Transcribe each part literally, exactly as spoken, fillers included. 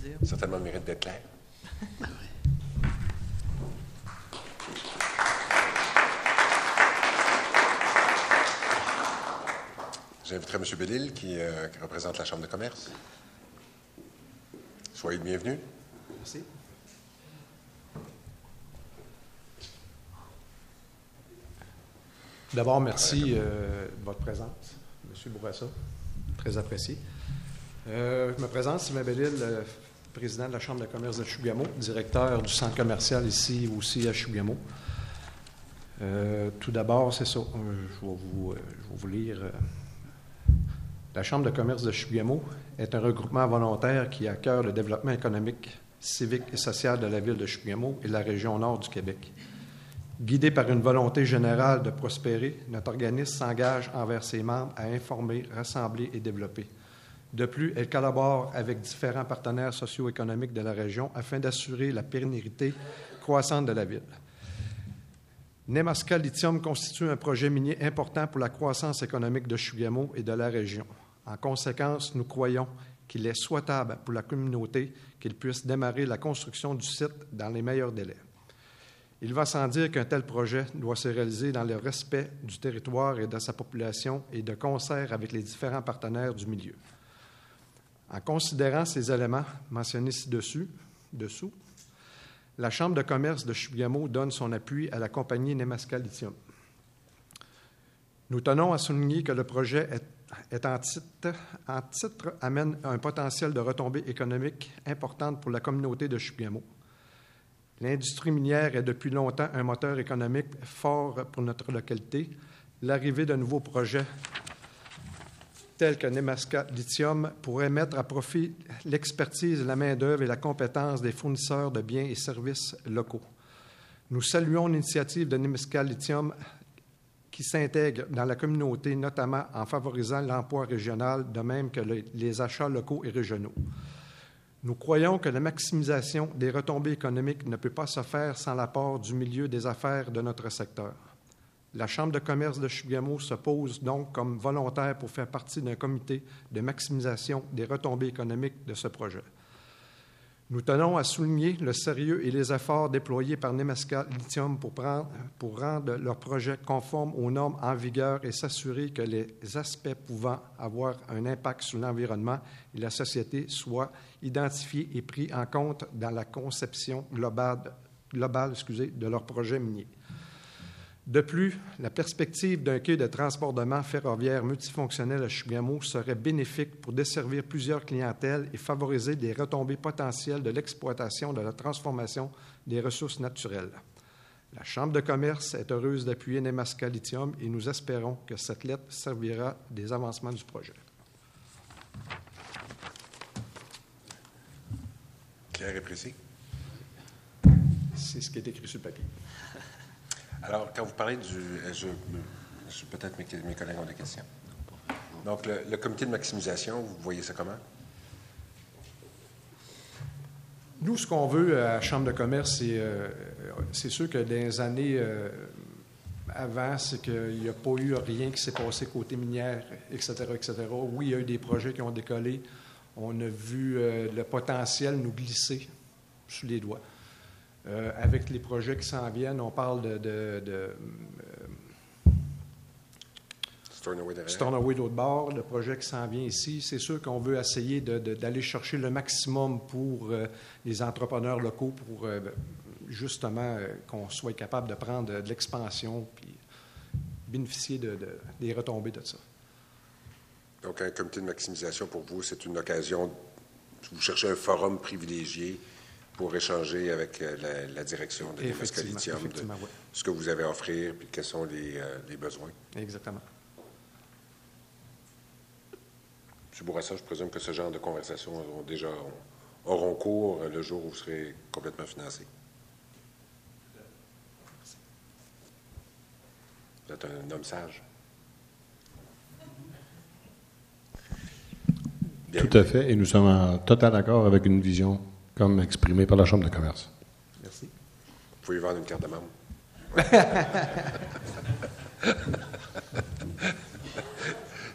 dire. Certainement le mérite d'être clair. J'inviterai M. Bellil, qui, euh, qui représente la Chambre de commerce. Soyez le bienvenu. Merci. D'abord, merci euh, de votre présence, M. Bourassa. Très apprécié. Euh, je me présente, Sylvain Bellil, le président de la Chambre de commerce de Chougamau, directeur du centre commercial ici aussi à Chougamau. Euh, tout d'abord, c'est ça, euh, je, vais vous, euh, je vais vous lire. Euh, la Chambre de commerce de Chougamau est un regroupement volontaire qui a à cœur le développement économique, civique et social de la ville de Chougamau et de la région nord du Québec. Guidé par une volonté générale de prospérer, notre organisme s'engage envers ses membres à informer, rassembler et développer. De plus, elle collabore avec différents partenaires socio-économiques de la région afin d'assurer la pérennité croissante de la ville. Nemaska Lithium constitue un projet minier important pour la croissance économique de Chougamau et de la région. En conséquence, nous croyons qu'il est souhaitable pour la communauté qu'il puisse démarrer la construction du site dans les meilleurs délais. Il va sans dire qu'un tel projet doit se réaliser dans le respect du territoire et de sa population et de concert avec les différents partenaires du milieu. En considérant ces éléments mentionnés ci-dessus, dessous, la Chambre de commerce de Chougamau donne son appui à la compagnie Nemaska Lithium. Nous tenons à souligner que le projet est, est en, titre, en titre amène un potentiel de retombées économiques importantes pour la communauté de Chougamau. L'industrie minière est depuis longtemps un moteur économique fort pour notre localité. L'arrivée de nouveaux projets tels que Nemaska Lithium pourrait mettre à profit l'expertise, la main-d'œuvre et la compétence des fournisseurs de biens et services locaux. Nous saluons l'initiative de Nemaska Lithium qui s'intègre dans la communauté, notamment en favorisant l'emploi régional, de même que le, les achats locaux et régionaux. Nous croyons que la maximisation des retombées économiques ne peut pas se faire sans l'apport du milieu des affaires de notre secteur. La Chambre de commerce de Chougamau se pose donc comme volontaire pour faire partie d'un comité de maximisation des retombées économiques de ce projet. Nous tenons à souligner le sérieux et les efforts déployés par Nemaska Lithium pour, prendre, pour rendre leur projet conforme aux normes en vigueur et s'assurer que les aspects pouvant avoir un impact sur l'environnement et la société soient identifiés et pris en compte dans la conception globale, globale excusez, de leur projet minier. De plus, la perspective d'un quai de transbordement ferroviaire multifonctionnel à Chougamau serait bénéfique pour desservir plusieurs clientèles et favoriser des retombées potentielles de l'exploitation de la transformation des ressources naturelles. La Chambre de commerce est heureuse d'appuyer Nemaska Lithium et nous espérons que cette lettre servira des avancements du projet. Clair et précis. C'est ce qui est écrit sur le papier. Alors, quand vous parlez du... Je, je, peut-être mes, mes collègues ont des questions. Donc, le, le comité de maximisation, vous voyez ça comment? Nous, ce qu'on veut à la Chambre de commerce, c'est, euh, c'est sûr que dans les années euh, avant, c'est qu'il n'y a pas eu rien qui s'est passé côté minière, et cetera, et cetera. Oui, il y a eu des projets qui ont décollé. On a vu euh, le potentiel nous glisser sous les doigts. Euh, avec les projets qui s'en viennent, on parle de, de, de euh, Stornoway d'autre bord, le projet qui s'en vient ici. C'est sûr qu'on veut essayer de, de, d'aller chercher le maximum pour euh, les entrepreneurs locaux pour euh, justement euh, qu'on soit capable de prendre de, de l'expansion puis bénéficier de, de, des retombées de ça. Donc, un comité de maximisation, pour vous, c'est une occasion, vous cherchez un forum privilégié pour échanger avec la, la direction de Nemaska Lithium, de oui. ce que vous avez à offrir, puis quels sont les, euh, les besoins. Exactement. M. Bourassa, je présume que ce genre de conversations auront déjà auront cours le jour où vous serez complètement financé. Vous êtes un homme sage. Bien. Tout à fait, et nous sommes en total accord avec une vision comme exprimée par la Chambre de commerce. Merci. Vous pouvez vendre une carte de membre.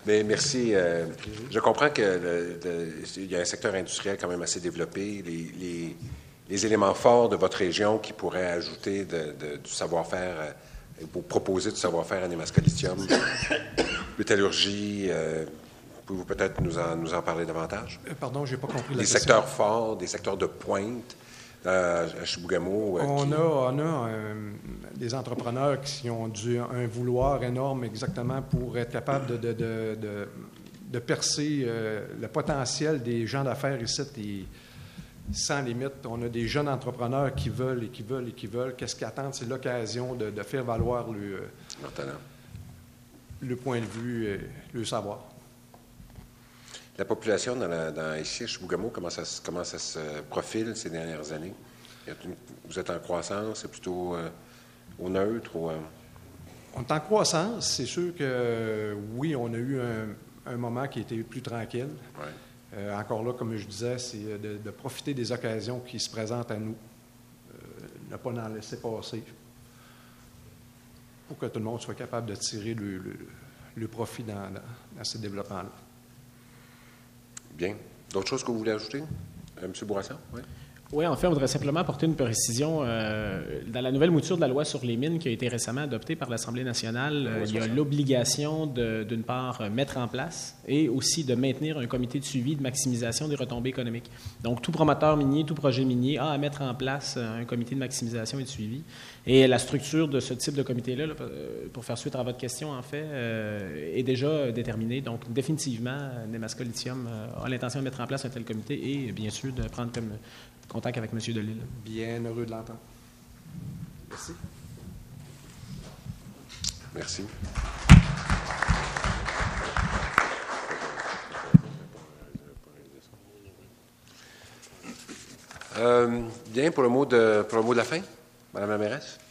Bien, merci. Euh, je comprends qu'il y a un secteur industriel quand même assez développé. Les, les, les éléments forts de votre région qui pourraient ajouter de, de, du savoir-faire, euh, pour proposer du savoir-faire à Nemaska Lithium, métallurgie, euh, pouvez-vous peut-être nous en, nous en parler davantage? Euh, pardon, je n'ai pas compris la Des question. secteurs forts, des secteurs de pointe euh, à Chibougamau. Euh, on, qui... a, on a euh, des entrepreneurs qui ont dû un vouloir énorme exactement pour être capable de, de, de, de, de percer euh, le potentiel des gens d'affaires ici. Et, sans limite, on a des jeunes entrepreneurs qui veulent et qui veulent et qui veulent. Qu'est-ce qu'ils attendent? C'est l'occasion de, de faire valoir le, leur talent, le point de vue, et le savoir. La population dans, la, dans ici, à Chibougamau, comment ça, comment ça se profile ces dernières années? Une, vous êtes en croissance, c'est plutôt euh, au neutre? Ou, euh... On est en croissance. C'est sûr que, oui, on a eu un, un moment qui était plus tranquille. Ouais. Euh, encore là, comme je disais, c'est de, de profiter des occasions qui se présentent à nous, euh, ne pas en laisser passer, pour que tout le monde soit capable de tirer le, le, le profit dans, dans, dans ce développement-là. Bien. D'autres choses que vous voulez ajouter, euh, M. Bourassa? Oui. Oui, en fait, on voudrait simplement apporter une précision. Euh, dans la nouvelle mouture de la loi sur les mines qui a été récemment adoptée par l'Assemblée nationale, euh, il y a l'obligation, de, d'une part, mettre en place et aussi de maintenir un comité de suivi de maximisation des retombées économiques. Donc, tout promoteur minier, tout projet minier a à mettre en place un comité de maximisation et de suivi. Et la structure de ce type de comité-là, là, pour faire suite à votre question, en fait, euh, est déjà déterminée. Donc, définitivement, Nemaska Lithium a l'intention de mettre en place un tel comité et, bien sûr, de prendre comme contact avec M. Delisle. Bien heureux de l'entendre. Merci. Merci. Euh, bien, pour le mot de, pour le mot de la fin, Mme la mairesse.